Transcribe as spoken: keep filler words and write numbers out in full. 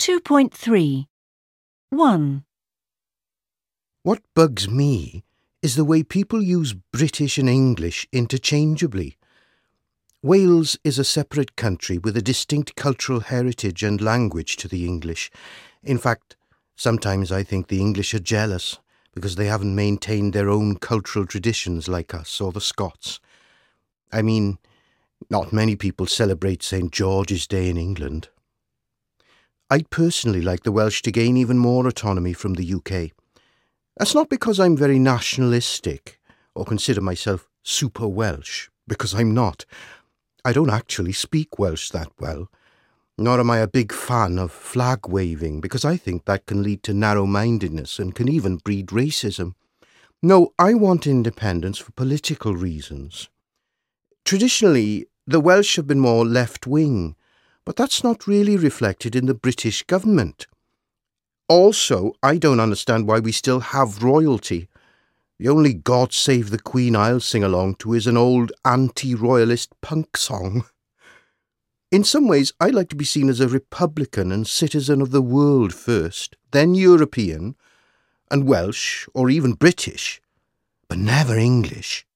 two point three. one. What bugs me is the way people use British and English interchangeably. Wales is a separate country with a distinct cultural heritage and language to the English. In fact, sometimes I think the English are jealous because they haven't maintained their own cultural traditions like us or the Scots. I mean, not many people celebrate Saint George's Day in England. I'd personally like the Welsh to gain even more autonomy from the U K. That's not because I'm very nationalistic or consider myself super Welsh, because I'm not. I don't actually speak Welsh that well, nor am I a big fan of flag waving, because I think that can lead to narrow-mindedness and can even breed racism. No, I want independence for political reasons. Traditionally, the Welsh have been more left-wing, but that's not really reflected in the British government. Also, I don't understand why we still have royalty. The only God Save the Queen I'll sing along to is an old anti-royalist punk song. In some ways, I like to be seen as a Republican and citizen of the world first, then European, and Welsh, or even British, but never English.